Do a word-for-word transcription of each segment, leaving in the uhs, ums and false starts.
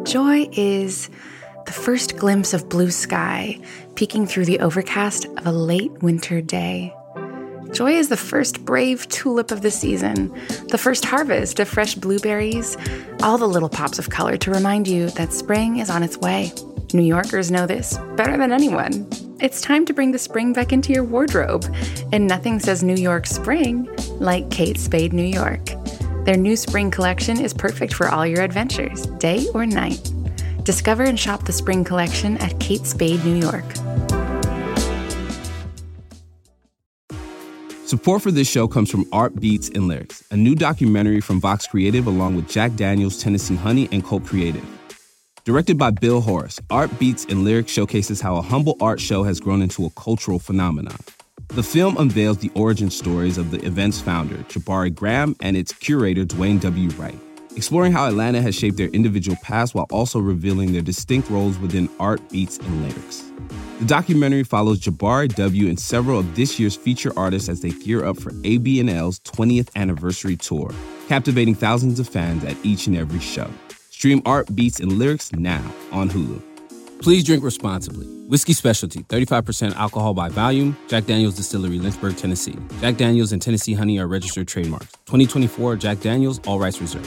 Joy is the first glimpse of blue sky peeking through the overcast of a late winter day. Joy is the first brave tulip of the season, the first harvest of fresh blueberries, all the little pops of color to remind you that spring is on its way. New Yorkers know this better than anyone. It's time to bring the spring back into your wardrobe, and nothing says New York spring like Kate Spade New York. Their new spring collection is perfect for all your adventures, day or night. Discover and shop the spring collection at Kate Spade New York. Support for this show comes from Art Beats and Lyrics, a new documentary from Vox Creative along with Jack Daniels, Tennessee Honey, and Cult Creative. Directed by Bill Horace, Art Beats and Lyrics showcases how a humble art show has grown into a cultural phenomenon. The film unveils the origin stories of the event's founder, Jabari Graham, and its curator, Dwayne W. Wright, exploring how Atlanta has shaped their individual paths while also revealing their distinct roles within art, beats, and lyrics. The documentary follows Jabari W. and several of this year's feature artists as they gear up for A B N L's twentieth anniversary tour, captivating thousands of fans at each and every show. Stream Art, Beats, and Lyrics now on Hulu. Please drink responsibly. Whiskey Specialty, thirty-five percent alcohol by volume. Jack Daniel's Distillery, Lynchburg, Tennessee. Jack Daniel's and Tennessee Honey are registered trademarks. twenty twenty-four Jack Daniel's, all rights reserved.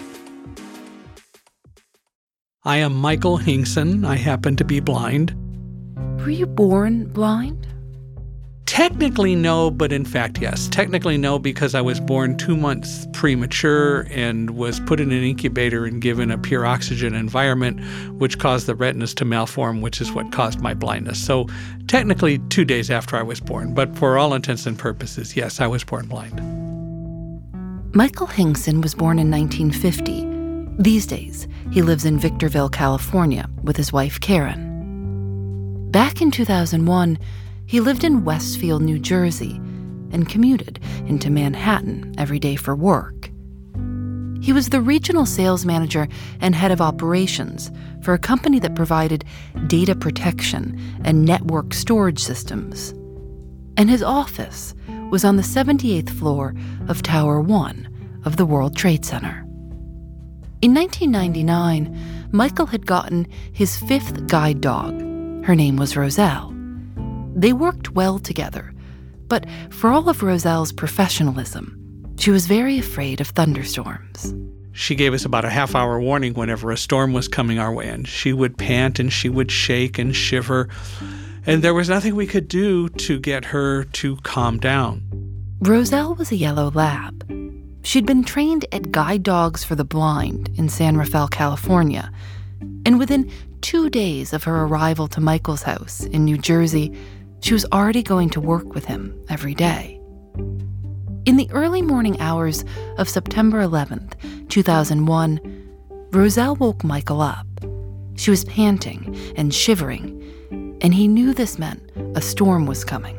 I am Michael Hingson. I happen to be blind. Were you born blind? Technically no, but in fact yes. Technically no, because I was born two months premature and was put in an incubator and given a pure oxygen environment, which caused the retinas to malform, which is what caused my blindness. So technically two days after I was born, but for all intents and purposes, yes, I was born blind. Michael Hingson was born in nineteen fifty. These days, he lives in Victorville, California, with his wife, Karen. Back in two thousand one, he lived in Westfield, New Jersey, and commuted into Manhattan every day for work. He was the regional sales manager and head of operations for a company that provided data protection and network storage systems. And his office was on the seventy-eighth floor of Tower One of the World Trade Center. In nineteen ninety-nine, Michael had gotten his fifth guide dog. Her name was Roselle. They worked well together, but for all of Roselle's professionalism, she was very afraid of thunderstorms. She gave us about a half-hour warning whenever a storm was coming our way, and she would pant and she would shake and shiver, and there was nothing we could do to get her to calm down. Roselle was a yellow lab. She'd been trained at Guide Dogs for the Blind in San Rafael, California, and within two days of her arrival to Michael's house in New Jersey, she was already going to work with him every day. In the early morning hours of September eleventh, two thousand one, Roselle woke Michael up. She was panting and shivering, and he knew this meant a storm was coming.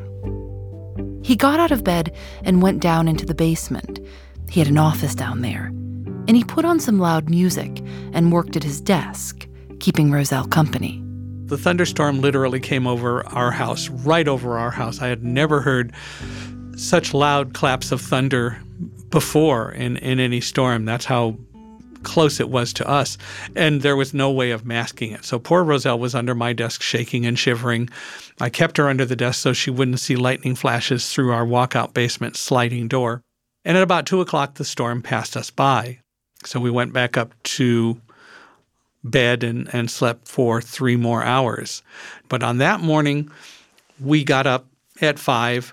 He got out of bed and went down into the basement. He had an office down there, and he put on some loud music and worked at his desk, keeping Roselle company. The thunderstorm literally came over our house, right over our house. I had never heard such loud claps of thunder before in, in any storm. That's how close it was to us. And there was no way of masking it. So poor Roselle was under my desk shaking and shivering. I kept her under the desk so she wouldn't see lightning flashes through our walkout basement sliding door. And at about two o'clock, the storm passed us by. So we went back up to bed and, and slept for three more hours. But on that morning, we got up at five,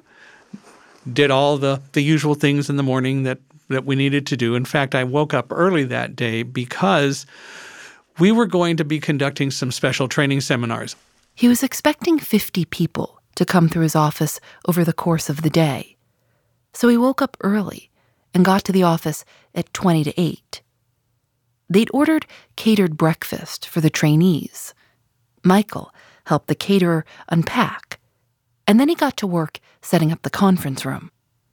did all the, the usual things in the morning that, that we needed to do. In fact, I woke up early that day because we were going to be conducting some special training seminars. He was expecting fifty people to come through his office over the course of the day. So he woke up early and got to the office at twenty to eight. They'd ordered catered breakfast for the trainees. Michael helped the caterer unpack, and then he got to work setting up the conference room.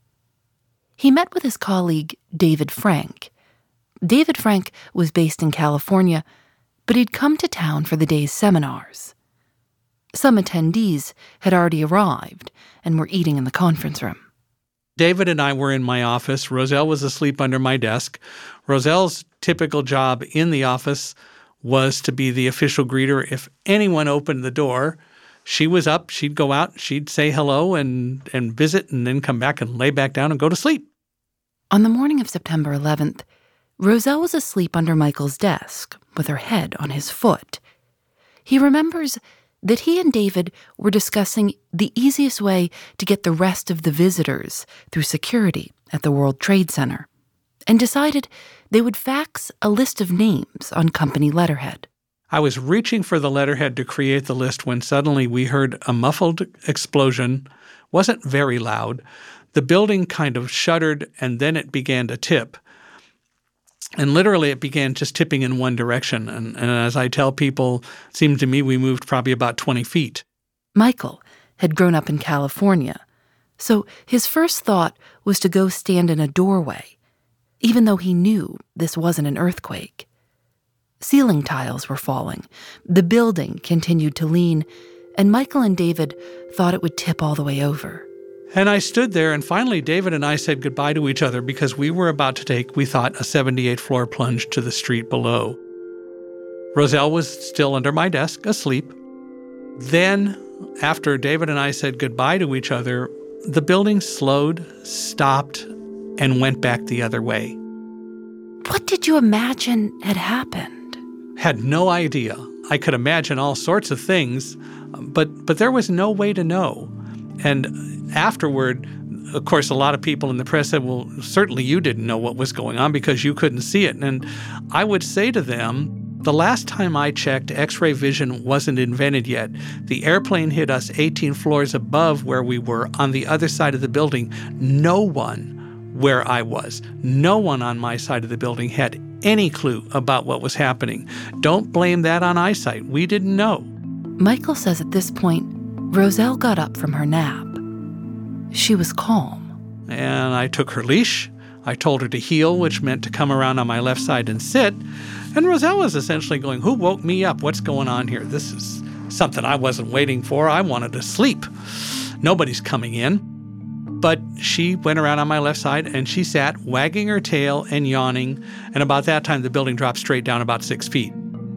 He met with his colleague, David Frank. David Frank was based in California, but he'd come to town for the day's seminars. Some attendees had already arrived and were eating in the conference room. David and I were in my office. Roselle was asleep under my desk. Roselle's typical job in the office was to be the official greeter. If anyone opened the door, she was up, she'd go out, she'd say hello and, and visit, and then come back and lay back down and go to sleep. On the morning of September eleventh, Roselle was asleep under Michael's desk with her head on his foot. He remembers that he and David were discussing the easiest way to get the rest of the visitors through security at the World Trade Center, and decided they would fax a list of names on company letterhead. I was reaching for the letterhead to create the list when suddenly we heard a muffled explosion. Wasn't very loud. The building kind of shuddered, and then it began to tip. And literally it began just tipping in one direction. And, and as I tell people, it seemed to me we moved probably about twenty feet. Michael had grown up in California, so his first thought was to go stand in a doorway, even though he knew this wasn't an earthquake. Ceiling tiles were falling, the building continued to lean, and Michael and David thought it would tip all the way over. And I stood there, and finally David and I said goodbye to each other because we were about to take, we thought, a seventy-eighth floor plunge to the street below. Roselle was still under my desk, asleep. Then, after David and I said goodbye to each other, the building slowed, stopped, and went back the other way. What did you imagine had happened? Had no idea. I could imagine all sorts of things, but but there was no way to know. And afterward, of course, a lot of people in the press said, well, certainly you didn't know what was going on because you couldn't see it. And I would say to them, the last time I checked, X-ray vision wasn't invented yet. The airplane hit us eighteen floors above where we were on the other side of the building. No one where I was, no one on my side of the building had any clue about what was happening. Don't blame that on eyesight. We didn't know. Michael says at this point, Roselle got up from her nap. She was calm. And I took her leash. I told her to heel, which meant to come around on my left side and sit. And Roselle was essentially going, who woke me up? What's going on here? This is something I wasn't waiting for. I wanted to sleep. Nobody's coming in. But she went around on my left side, and she sat, wagging her tail and yawning. And about that time, the building dropped straight down about six feet.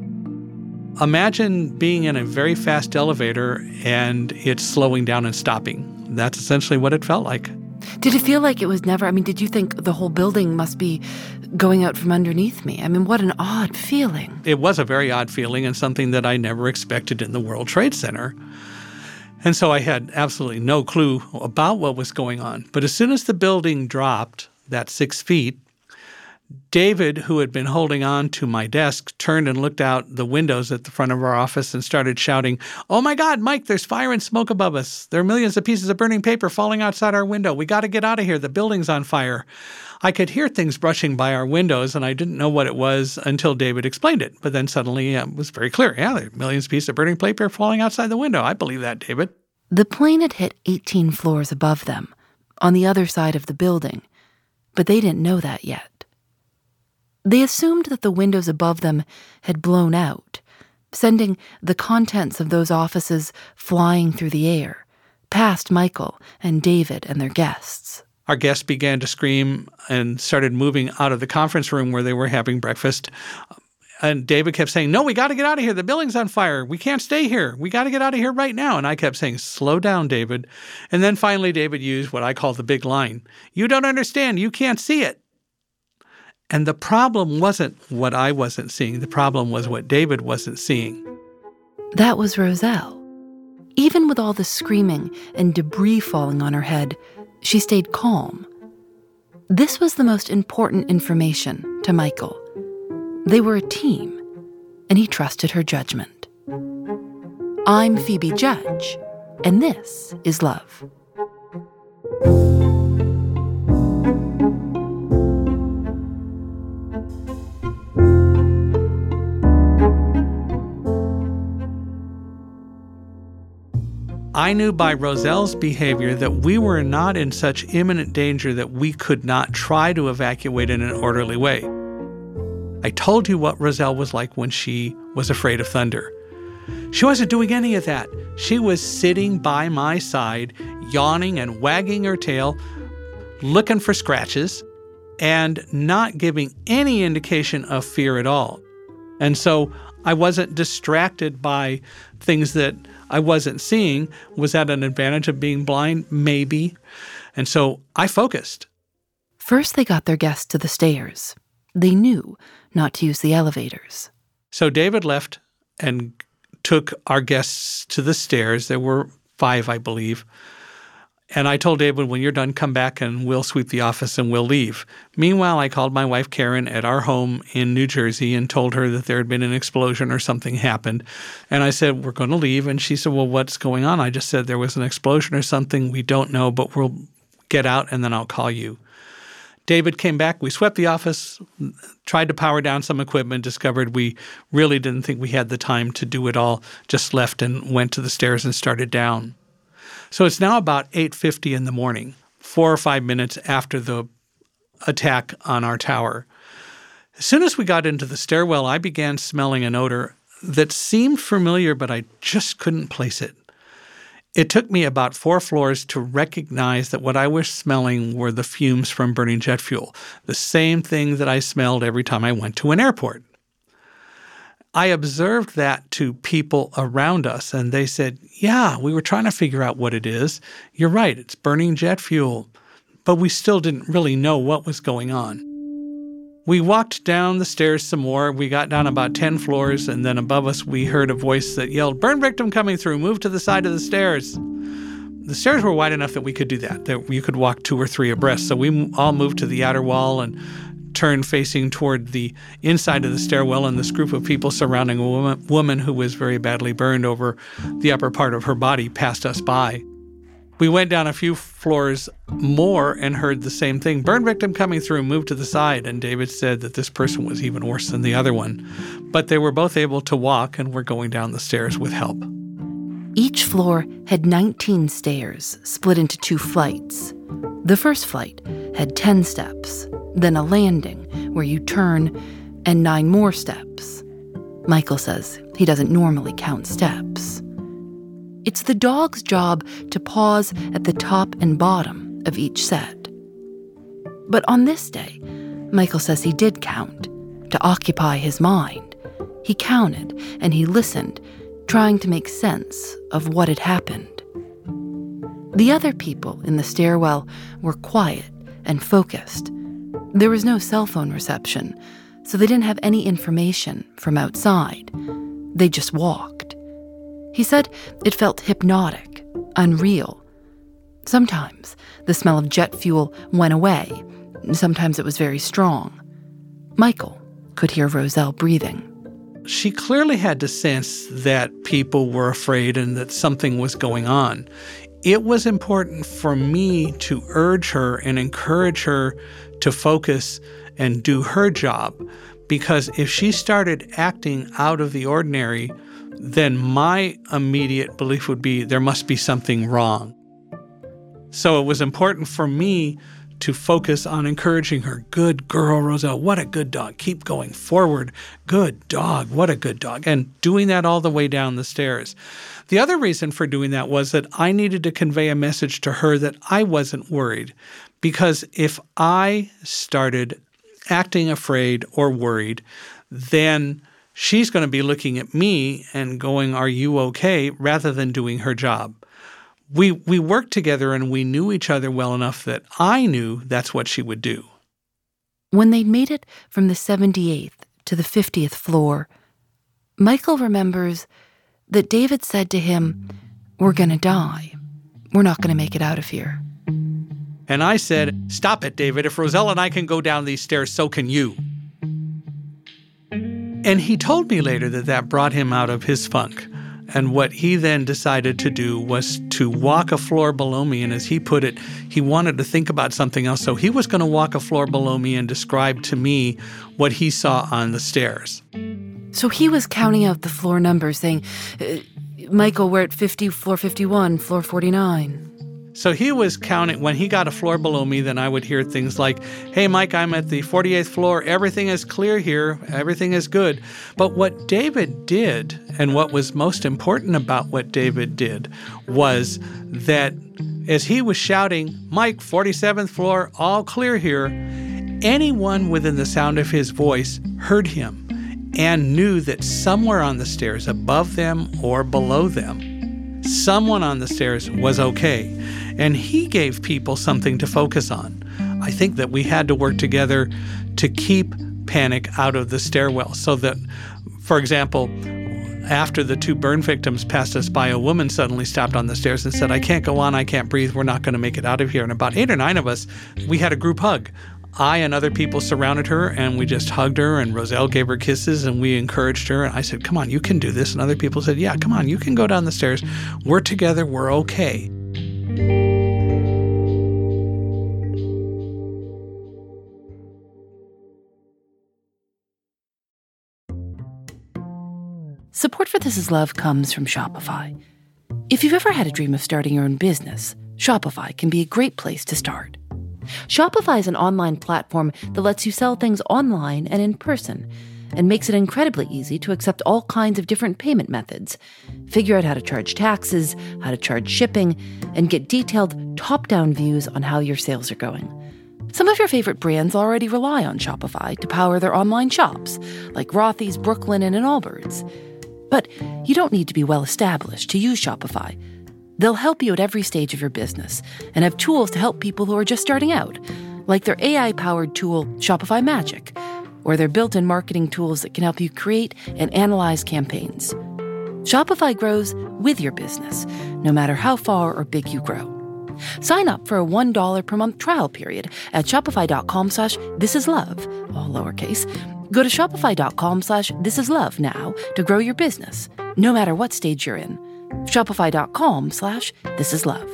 Imagine being in a very fast elevator and it's slowing down and stopping. That's essentially what it felt like. Did it feel like it was never, I mean, did you think the whole building must be going out from underneath me? I mean, what an odd feeling. It was a very odd feeling and something that I never expected in the World Trade Center. And so I had absolutely no clue about what was going on. But as soon as the building dropped that six feet, David, who had been holding on to my desk, turned and looked out the windows at the front of our office and started shouting, "Oh my God, Mike, there's fire and smoke above us. There are millions of pieces of burning paper falling outside our window. We got to get out of here. The building's on fire." I could hear things brushing by our windows, and I didn't know what it was until David explained it. But then suddenly it was very clear. Yeah, there are millions of pieces of burning paper falling outside the window. I believe that, David. The plane had hit eighteen floors above them, on the other side of the building, but they didn't know that yet. They assumed that the windows above them had blown out, sending the contents of those offices flying through the air, past Michael and David and their guests. Our guests began to scream and started moving out of the conference room where they were having breakfast. And David kept saying, "No, we got to get out of here. The building's on fire. We can't stay here. We got to get out of here right now." And I kept saying, "Slow down, David." And then finally David used what I call the big line. "You don't understand. You can't see it." And the problem wasn't what I wasn't seeing. The problem was what David wasn't seeing. That was Roselle. Even with all the screaming and debris falling on her head, she stayed calm. This was the most important information to Michael. They were a team, and he trusted her judgment. I'm Phoebe Judge, and this is Love. I knew by Roselle's behavior that we were not in such imminent danger that we could not try to evacuate in an orderly way. I told you what Roselle was like when she was afraid of thunder. She wasn't doing any of that. She was sitting by my side, yawning and wagging her tail, looking for scratches, and not giving any indication of fear at all. And so I wasn't distracted by things that I wasn't seeing. Was that an advantage of being blind? Maybe. And so I focused. First, they got their guests to the stairs. They knew not to use the elevators. So David left and took our guests to the stairs. There were five, I believe. And I told David, when you're done, come back and we'll sweep the office and we'll leave. Meanwhile, I called my wife, Karen, at our home in New Jersey and told her that there had been an explosion or something happened. And I said, we're going to leave. And she said, well, what's going on? I just said there was an explosion or something. We don't know, but we'll get out and then I'll call you. David came back. We swept the office, tried to power down some equipment, discovered we really didn't think we had the time to do it all, just left and went to the stairs and started down. So it's now about eight fifty in the morning, four or five minutes after the attack on our tower. As soon as we got into the stairwell, I began smelling an odor that seemed familiar, but I just couldn't place it. It took me about four floors to recognize that what I was smelling were the fumes from burning jet fuel, the same thing that I smelled every time I went to an airport. I observed that to people around us, and they said, yeah, we were trying to figure out what it is. You're right, it's burning jet fuel. But we still didn't really know what was going on. We walked down the stairs some more. We got down about ten floors, and then above us we heard a voice that yelled, burn victim coming through, move to the side of the stairs. The stairs were wide enough that we could do that, that you could walk two or three abreast. So we all moved to the outer wall and turned facing toward the inside of the stairwell, and this group of people surrounding a woman, woman who was very badly burned over the upper part of her body passed us by. We went down a few floors more and heard the same thing. Burn victim coming through, move to the side. And David said that this person was even worse than the other one. But they were both able to walk and were going down the stairs with help. Each floor had nineteen stairs, split into two flights. The first flight had ten steps, then a landing where you turn, and nine more steps. Michael says he doesn't normally count steps. It's the dog's job to pause at the top and bottom of each set. But on this day, Michael says he did count, to occupy his mind. He counted and he listened, trying to make sense of what had happened. The other people in the stairwell were quiet and focused. There was no cell phone reception, so they didn't have any information from outside. They just walked. He said it felt hypnotic, unreal. Sometimes the smell of jet fuel went away. Sometimes it was very strong. Michael could hear Roselle breathing. She clearly had to sense that people were afraid and that something was going on. It was important for me to urge her and encourage her to focus and do her job, because if she started acting out of the ordinary, then my immediate belief would be there must be something wrong. So it was important for me to focus on encouraging her. Good girl, Roselle. What a good dog. Keep going forward. Good dog. What a good dog. And doing that all the way down the stairs. The other reason for doing that was that I needed to convey a message to her that I wasn't worried. Because if I started acting afraid or worried, then she's going to be looking at me and going, are you okay, rather than doing her job. We we worked together and we knew each other well enough that I knew that's what she would do. When they'd made it from the seventy-eighth to the fiftieth floor, Michael remembers that David said to him, we're going to die. We're not going to make it out of here. And I said, stop it, David. If Roselle and I can go down these stairs, so can you. And he told me later that that brought him out of his funk. And what he then decided to do was to walk a floor below me. And as he put it, he wanted to think about something else. So he was going to walk a floor below me and describe to me what he saw on the stairs. So he was counting out the floor numbers, saying, Michael, we're at fifty, floor fifty-one, floor forty-nine. So he was counting. When he got a floor below me, then I would hear things like, hey, Mike, I'm at the forty-eighth floor. Everything is clear here. Everything is good. But what David did, and what was most important about what David did, was that as he was shouting, Mike, forty-seventh floor, all clear here, anyone within the sound of his voice heard him. and knew that somewhere on the stairs, above them or below them, someone on the stairs was okay. And he gave people something to focus on. I think that we had to work together to keep panic out of the stairwell so that, for example, after the two burn victims passed us by, a woman suddenly stopped on the stairs and said, "I can't go on, I can't breathe, we're not going to make it out of here." And about eight or nine of us, we had a group hug. I and other people surrounded her, and we just hugged her, and Roselle gave her kisses, and we encouraged her. And I said, "Come on, you can do this." And other people said, "Yeah, come on, you can go down the stairs. We're together, we're okay." Support for This Is Love comes from Shopify. If you've ever had a dream of starting your own business, Shopify can be a great place to start. Shopify is an online platform that lets you sell things online and in person, and makes it incredibly easy to accept all kinds of different payment methods, figure out how to charge taxes, how to charge shipping, and get detailed top-down views on how your sales are going. Some of your favorite brands already rely on Shopify to power their online shops, like Rothy's, Brooklinen, and Allbirds. But you don't need to be well-established to use Shopify. They'll help you at every stage of your business and have tools to help people who are just starting out, like their A I-powered tool, Shopify Magic, or their built-in marketing tools that can help you create and analyze campaigns. Shopify grows with your business, no matter how far or big you grow. Sign up for a one dollar per month trial period at shopify.com slash thisislove, all lowercase. Go to shopify.com slash thisislove now to grow your business, no matter what stage you're in. Shopify.com slash thisislove.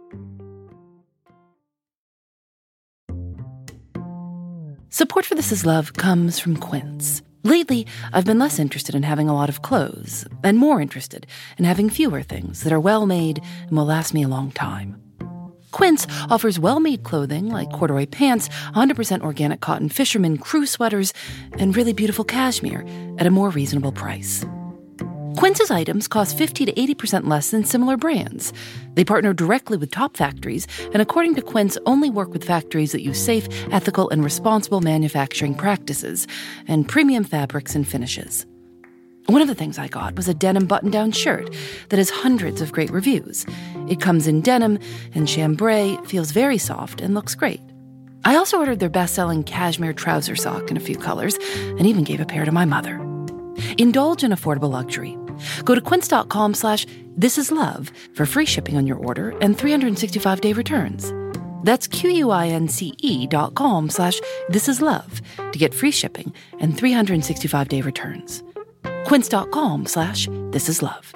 Support for This Is Love comes from Quince. Lately, I've been less interested in having a lot of clothes and more interested in having fewer things that are well-made and will last me a long time. Quince offers well-made clothing like corduroy pants, one hundred percent organic cotton fisherman crew sweaters, and really beautiful cashmere at a more reasonable price. Quince's items cost fifty to eighty percent less than similar brands. They partner directly with top factories, and according to Quince, only work with factories that use safe, ethical, and responsible manufacturing practices and premium fabrics and finishes. One of the things I got was a denim button-down shirt that has hundreds of great reviews. It comes in denim and chambray, feels very soft, and looks great. I also ordered their best-selling cashmere trouser sock in a few colors and even gave a pair to my mother. Indulge in affordable luxury. Go to quince.com slash thisislove for free shipping on your order and three hundred sixty-five day returns. That's Q-U-I-N-C-E dot com slash thisislove to get free shipping and three hundred sixty-five day returns. Quince.com slash thisislove.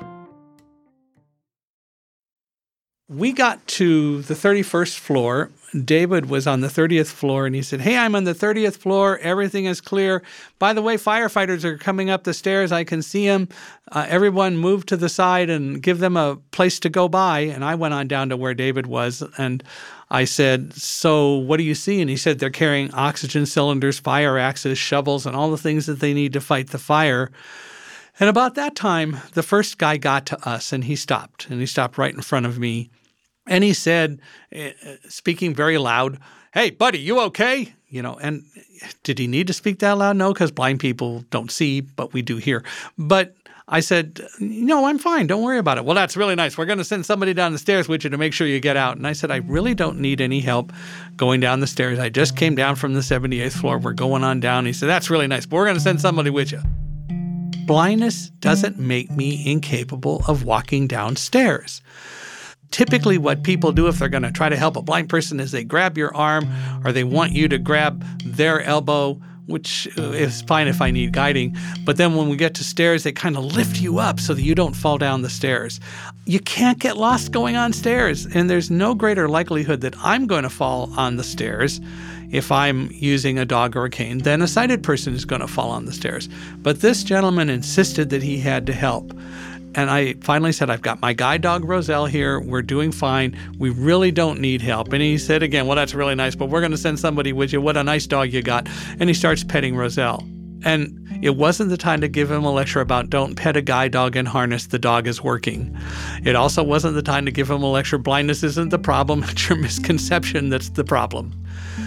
We got to the thirty-first floor. David was on the thirtieth floor, and he said, "Hey, I'm on the thirtieth floor. Everything is clear. By the way, firefighters are coming up the stairs. I can see them. Uh, everyone move to the side and give them a place to go by." And I went on down to where David was, and I said, "So what do you see?" And he said, "They're carrying oxygen cylinders, fire axes, shovels, and all the things that they need to fight the fire." And about that time, the first guy got to us, and he stopped, and he stopped right in front of me. And he said, speaking very loud, "Hey, buddy, you okay?" You know, and did he need to speak that loud? No, because blind people don't see, but we do hear. But I said, "No, I'm fine. Don't worry about it." "Well, that's really nice. We're going to send somebody down the stairs with you to make sure you get out." And I said, "I really don't need any help going down the stairs. I just came down from the seventy-eighth floor. We're going on down." He said, "That's really nice, but we're going to send somebody with you." Blindness doesn't make me incapable of walking downstairs. Typically what people do if they're going to try to help a blind person is they grab your arm or they want you to grab their elbow, which is fine if I need guiding. But then when we get to stairs, they kind of lift you up so that you don't fall down the stairs. You can't get lost going on stairs, and there's no greater likelihood that I'm going to fall on the stairs if I'm using a dog or a cane than a sighted person is going to fall on the stairs. But this gentleman insisted that he had to help. And I finally said, "I've got my guide dog, Roselle, here. We're doing fine. We really don't need help." And he said again, "Well, that's really nice, but we're going to send somebody with you. What a nice dog you got." And he starts petting Roselle. And it wasn't the time to give him a lecture about don't pet a guide dog in harness, the dog is working. It also wasn't the time to give him a lecture, blindness isn't the problem, it's your misconception that's the problem.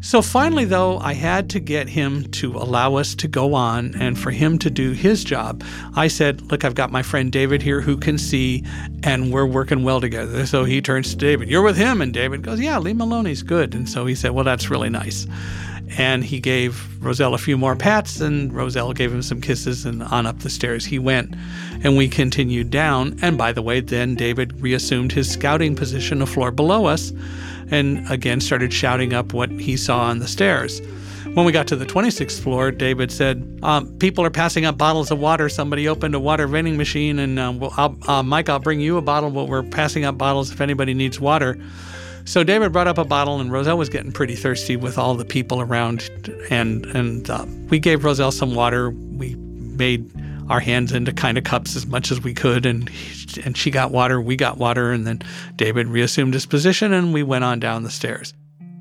So finally, though, I had to get him to allow us to go on and for him to do his job. I said, look, I've got my friend David here who can see, and we're working well together. So he turns to David, you're with him? And David goes, yeah, leave him alone, he's good. And so he said, well, that's really nice. And he gave Roselle a few more pats, and Roselle gave him some kisses, and on up the stairs he went. And we continued down. And by the way, then David reassumed his scouting position a floor below us, and again started shouting up what he saw on the stairs. When we got to the twenty-sixth floor, David said, um, people are passing up bottles of water. Somebody opened a water vending machine, and uh, well, I'll, uh, Mike, I'll bring you a bottle, but we're passing up bottles if anybody needs water. So David brought up a bottle, and Roselle was getting pretty thirsty with all the people around, and and uh, we gave Roselle some water. We made our hands into kind of cups as much as we could, and and she got water, we got water, and then David reassumed his position, and we went on down the stairs.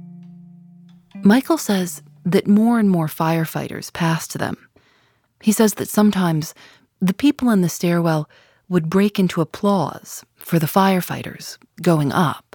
Michael says that more and more firefighters passed them. He says that sometimes the people in the stairwell would break into applause for the firefighters going up.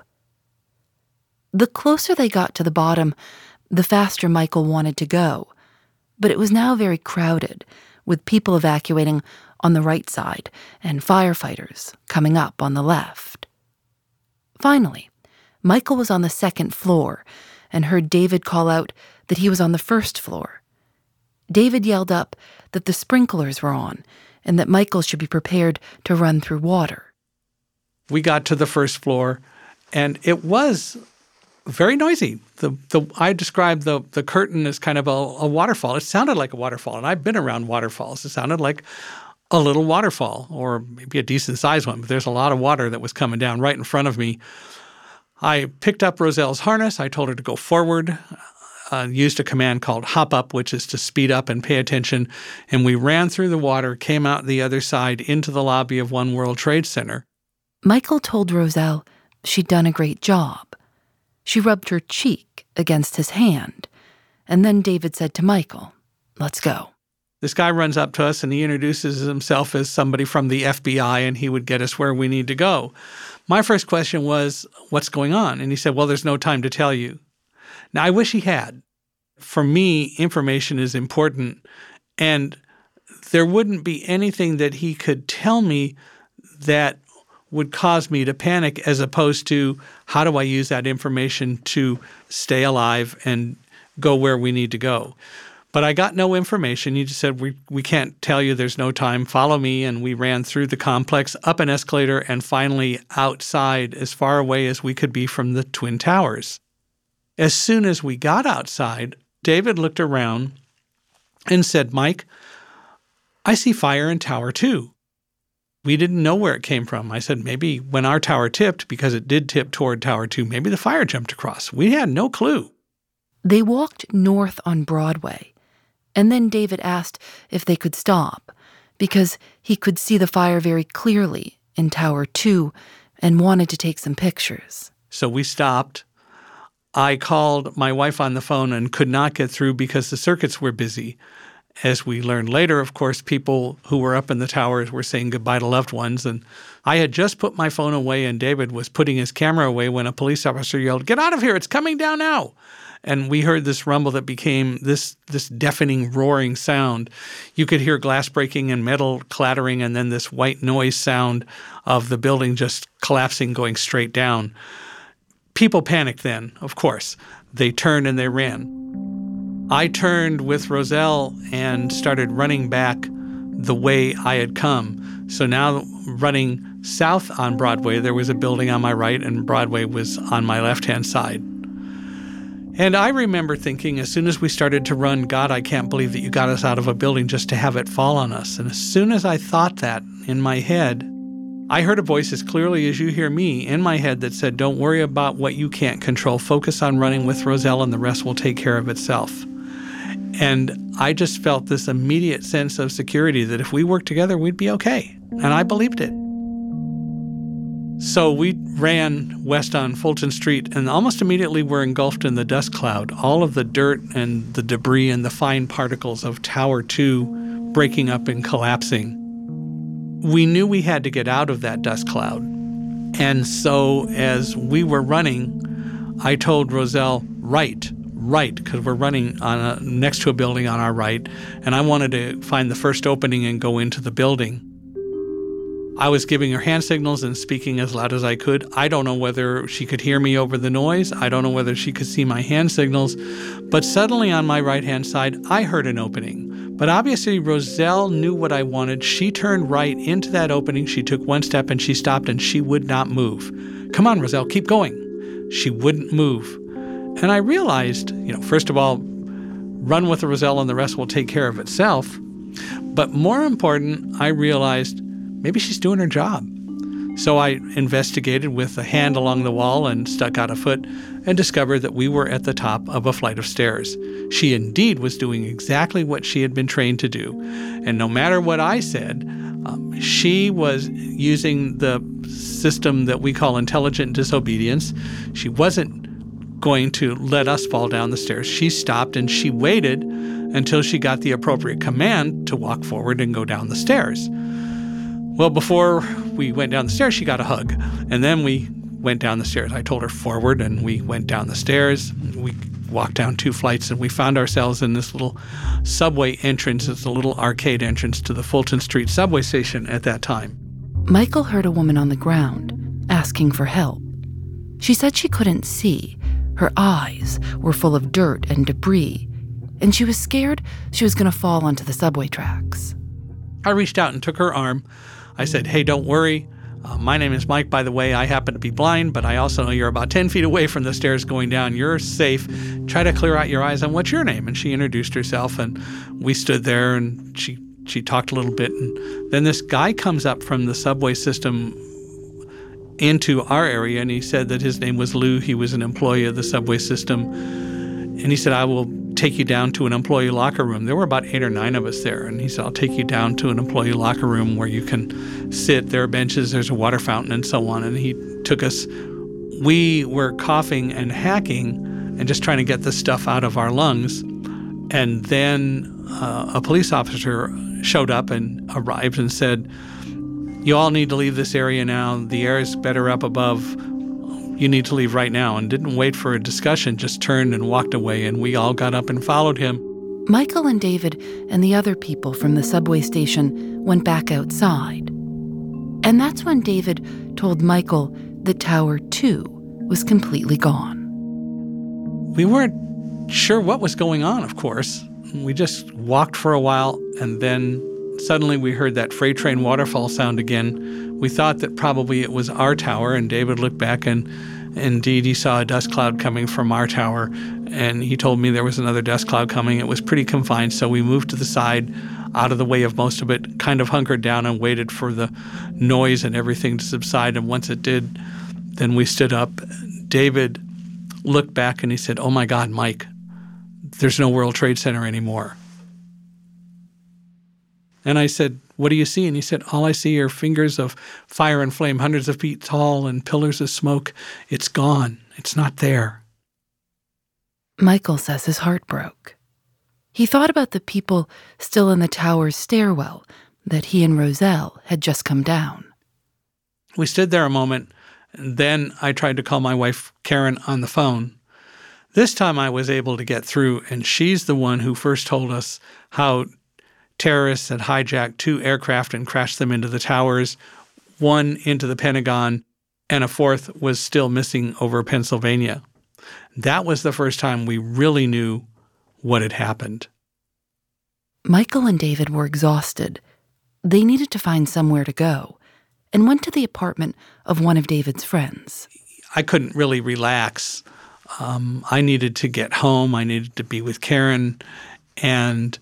The closer they got to the bottom, the faster Michael wanted to go, but it was now very crowded, with people evacuating on the right side and firefighters coming up on the left. Finally, Michael was on the second floor and heard David call out that he was on the first floor. David yelled up that the sprinklers were on and that Michael should be prepared to run through water. We got to the first floor, and it was very noisy. The the I described the the curtain as kind of a, a waterfall. It sounded like a waterfall, and I've been around waterfalls. It sounded like a little waterfall, or maybe a decent-sized one, but there's a lot of water that was coming down right in front of me. I picked up Roselle's harness. I told her to go forward, uh, used a command called hop up, which is to speed up and pay attention, and we ran through the water, came out the other side into the lobby of One World Trade Center. Michael told Roselle she'd done a great job. She rubbed her cheek against his hand, and then David said to Michael, let's go. This guy runs up to us, and he introduces himself as somebody from the F B I, and he would get us where we need to go. My first question was, what's going on? And he said, well, there's no time to tell you. Now, I wish he had. For me, information is important, and there wouldn't be anything that he could tell me that would cause me to panic, as opposed to how do I use that information to stay alive and go where we need to go. But I got no information. He just said, we we can't tell you, there's no time, follow me. And we ran through the complex, up an escalator, and finally outside as far away as we could be from the Twin Towers. As soon as we got outside, David looked around and said, Mike, I see fire in Tower two. We didn't know where it came from. I said, maybe when our tower tipped, because it did tip toward Tower two, maybe the fire jumped across. We had no clue. They walked north on Broadway, and then David asked if they could stop, because he could see the fire very clearly in Tower two and wanted to take some pictures. So we stopped. I called my wife on the phone and could not get through because the circuits were busy. As we learned later, of course, people who were up in the towers were saying goodbye to loved ones. And I had just put my phone away, and David was putting his camera away when a police officer yelled, get out of here, it's coming down now. And we heard this rumble that became this this deafening, roaring sound. You could hear glass breaking and metal clattering, and then this white noise sound of the building just collapsing, going straight down. People panicked then, of course. They turned and they ran. I turned with Roselle and started running back the way I had come. So now running south on Broadway, there was a building on my right, and Broadway was on my left-hand side. And I remember thinking, as soon as we started to run, God, I can't believe that you got us out of a building just to have it fall on us. And as soon as I thought that in my head, I heard a voice as clearly as you hear me in my head that said, don't worry about what you can't control. Focus on running with Roselle, and the rest will take care of itself. And I just felt this immediate sense of security that if we worked together, we'd be okay. And I believed it. So we ran west on Fulton Street, and almost immediately we're engulfed in the dust cloud. All of the dirt and the debris and the fine particles of Tower two breaking up and collapsing. We knew we had to get out of that dust cloud. And so as we were running, I told Roselle, right, right because we're running on a, next to a building on our right, and I wanted to find the first opening and go into the building. I was giving her hand signals and speaking as loud as I could. I don't know whether she could hear me over the noise. I don't know whether she could see my hand signals. But suddenly on my right-hand side, I heard an opening. But obviously Roselle knew what I wanted. She turned right into that opening. She took one step and she stopped and she would not move. Come on, Roselle, keep going. She wouldn't move. And I realized, you know, first of all, run with Roselle and the rest will take care of itself. But more important, I realized maybe she's doing her job. So I investigated with a hand along the wall and stuck out a foot and discovered that we were at the top of a flight of stairs. She indeed was doing exactly what she had been trained to do. And no matter what I said, um, she was using the system that we call intelligent disobedience. She wasn't going to let us fall down the stairs. She stopped and she waited until she got the appropriate command to walk forward and go down the stairs. Well, before we went down the stairs, she got a hug. And then we went down the stairs. I told her forward, and we went down the stairs. We walked down two flights, and we found ourselves in this little subway entrance. It's a little arcade entrance to the Fulton Street subway station at that time. Michael heard a woman on the ground asking for help. She said she couldn't see. Her eyes were full of dirt and debris, and she was scared she was going to fall onto the subway tracks. I reached out and took her arm. I said, hey, don't worry. Uh, my name is Mike, by the way. I happen to be blind, but I also know you're about ten feet away from the stairs going down. You're safe. Try to clear out your eyes. And what's your name? And she introduced herself, and we stood there, and she, she talked a little bit. And then this guy comes up from the subway system into our area, and he said that his name was Lou. He was an employee of the subway system. And he said, I will take you down to an employee locker room. There were about eight or nine of us there. And he said, I'll take you down to an employee locker room where you can sit. There are benches, there's a water fountain, and so on. And he took us. We were coughing and hacking and just trying to get the stuff out of our lungs. And then uh, a police officer showed up and arrived and said, you all need to leave this area now. The air is better up above. You need to leave right now, and didn't wait for a discussion, just turned and walked away, and we all got up and followed him. Michael and David and the other people from the subway station went back outside. And that's when David told Michael that Tower two was completely gone. We weren't sure what was going on, of course. We just walked for a while, and then suddenly we heard that freight train waterfall sound again. We thought that probably it was our tower, and David looked back, and indeed he saw a dust cloud coming from our tower, and he told me there was another dust cloud coming. It was pretty confined, so we moved to the side, out of the way of most of it, kind of hunkered down and waited for the noise and everything to subside, and once it did, then we stood up. David looked back and he said, oh my God, Mike, there's no World Trade Center anymore. And I said, what do you see? And he said, all I see are fingers of fire and flame, hundreds of feet tall and pillars of smoke. It's gone. It's not there. Michael says his heart broke. He thought about the people still in the tower's stairwell that he and Roselle had just come down. We stood there a moment, and then I tried to call my wife, Karen, on the phone. This time I was able to get through, and she's the one who first told us how terrorists had hijacked two aircraft and crashed them into the towers, one into the Pentagon, and a fourth was still missing over Pennsylvania. That was the first time we really knew what had happened. Michael and David were exhausted. They needed to find somewhere to go and went to the apartment of one of David's friends. I couldn't really relax. Um, I needed to get home. I needed to be with Karen, and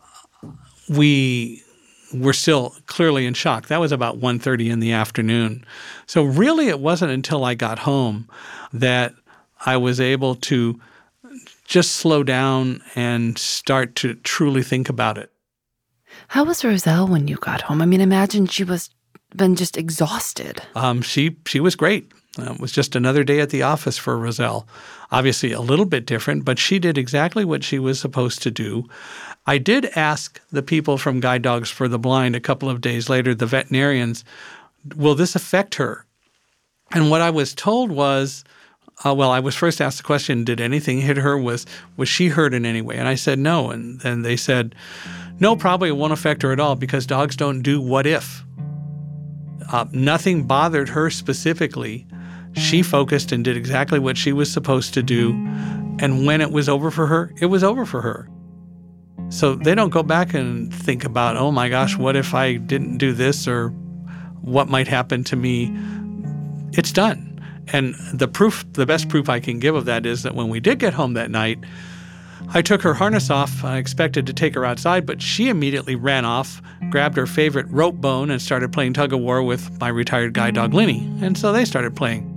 we were still clearly in shock. That was about one thirty in the afternoon. So really it wasn't until I got home that I was able to just slow down and start to truly think about it. How was Roselle when you got home? I mean, imagine she was been just exhausted. Um, she she was great. Uh, it was just another day at the office for Roselle. Obviously a little bit different, but she did exactly what she was supposed to do. I did ask the people from Guide Dogs for the Blind a couple of days later, the veterinarians, will this affect her? And what I was told was, uh, well, I was first asked the question, did anything hit her? Was was she hurt in any way? And I said no. And then they said, no, probably it won't affect her at all because dogs don't do what if. Uh, nothing bothered her specifically. She focused and did exactly what she was supposed to do. And when it was over for her, it was over for her. So they don't go back and think about, oh my gosh, what if I didn't do this or what might happen to me? It's done. And the proof, the best proof I can give of that is that when we did get home that night, I took her harness off. I expected to take her outside, but she immediately ran off, grabbed her favorite rope bone, and started playing tug-of-war with my retired guide dog, Linny. And so they started playing.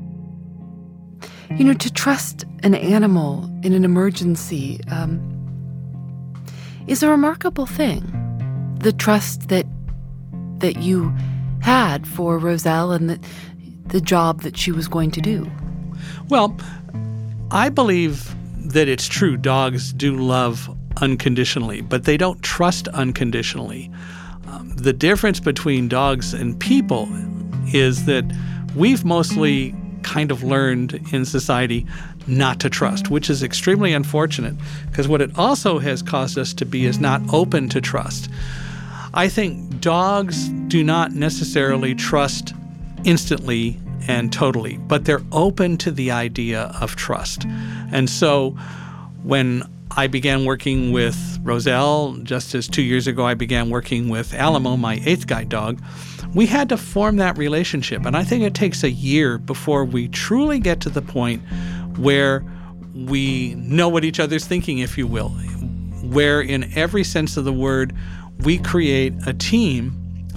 You know, to trust an animal in an emergency um, is a remarkable thing. The trust that that you had for Roselle and the, the job that she was going to do. Well, I believe that it's true. Dogs do love unconditionally, but they don't trust unconditionally. Um, the difference between dogs and people is that we've mostly kind of learned in society not to trust, which is extremely unfortunate because what it also has caused us to be is not open to trust. I think dogs do not necessarily trust instantly and totally, but they're open to the idea of trust. And so when I began working with Roselle, just as two years ago I began working with Alamo, my eighth guide dog, we had to form that relationship. And I think it takes a year before we truly get to the point where we know what each other's thinking, if you will, where in every sense of the word, we create a team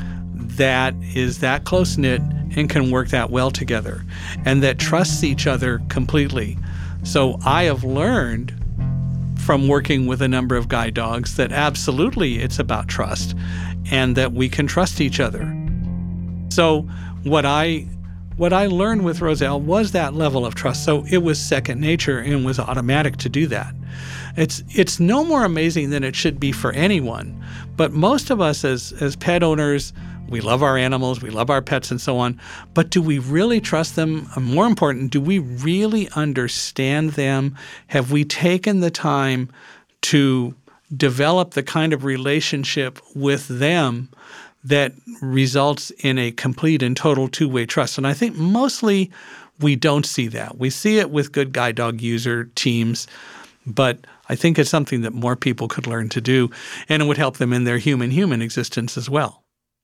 that is that close-knit and can work that well together and that trusts each other completely. So I have learned from working with a number of guide dogs that absolutely it's about trust and that we can trust each other. So what I what I learned with Roselle was that level of trust. So it was second nature and was automatic to do that. It's it's no more amazing than it should be for anyone. But most of us as as pet owners, we love our animals, we love our pets and so on, but do we really trust them? More important, do we really understand them? Have we taken the time to develop the kind of relationship with them that results in a complete and total two-way trust? And I think mostly we don't see that. We see it with good guide dog user teams, but I think it's something that more people could learn to do, and it would help them in their human-human existence as well.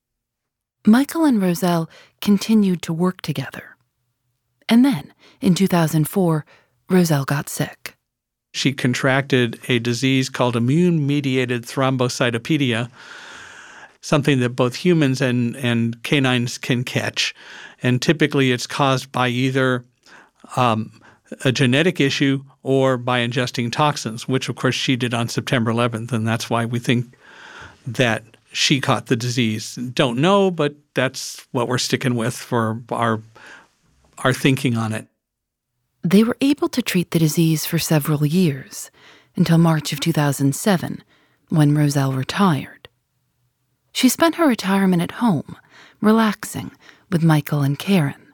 Michael and Roselle continued to work together. And then, in two thousand four, Roselle got sick. She contracted a disease called immune-mediated thrombocytopenia, something that both humans and, and canines can catch. And typically it's caused by either um, a genetic issue or by ingesting toxins, which of course she did on September eleventh, and that's why we think that she caught the disease. Don't know, but that's what we're sticking with for our our thinking on it. They were able to treat the disease for several years, until March of two thousand seven, when Roselle retired. She spent her retirement at home, relaxing with Michael and Karen.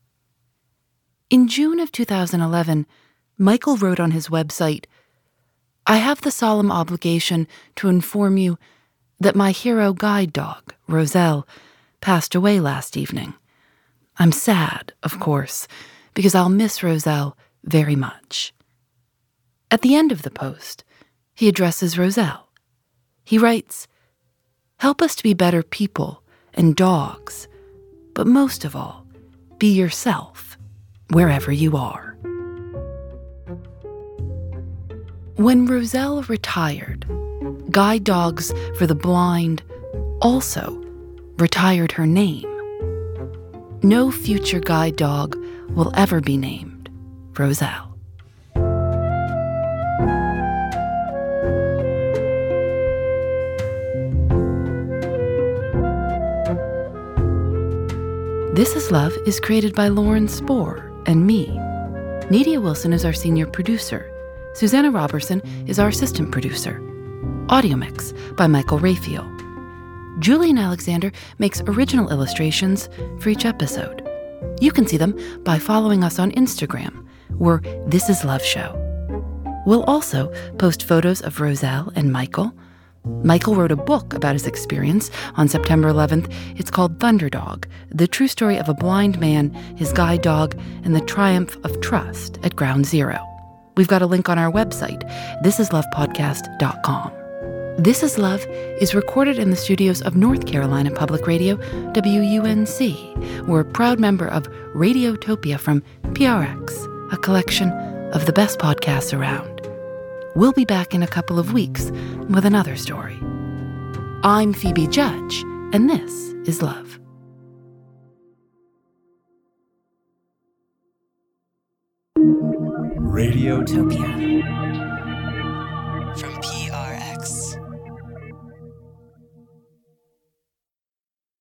In June of two thousand eleven, Michael wrote on his website, "I have the solemn obligation to inform you that my hero guide dog, Roselle, passed away last evening. I'm sad, of course, because I'll miss Roselle very much." At the end of the post, he addresses Roselle. He writes, "Help us to be better people and dogs, but most of all, be yourself, wherever you are." When Roselle retired, Guide Dogs for the Blind also retired her name. No future guide dog will ever be named Roselle. This Is Love is created by Lauren Spohr and me. Nadia Wilson is our senior producer. Susanna Robertson is our assistant producer. Audio mix by Michael Raphael. Julian Alexander makes original illustrations for each episode. You can see them by following us on Instagram We're This Is Love Show. We'll also post photos of Roselle and Michael. Michael wrote a book about his experience on September eleventh. It's called Thunderdog, the true story of a blind man, his guide dog, and the triumph of trust at Ground Zero. We've got a link on our website, this is love podcast dot com. This Is Love is recorded in the studios of North Carolina Public Radio, W U N C. We're a proud member of Radiotopia from P R X, a collection of the best podcasts around. We'll be back in a couple of weeks with another story. I'm Phoebe Judge, and this is Love. Radiotopia from P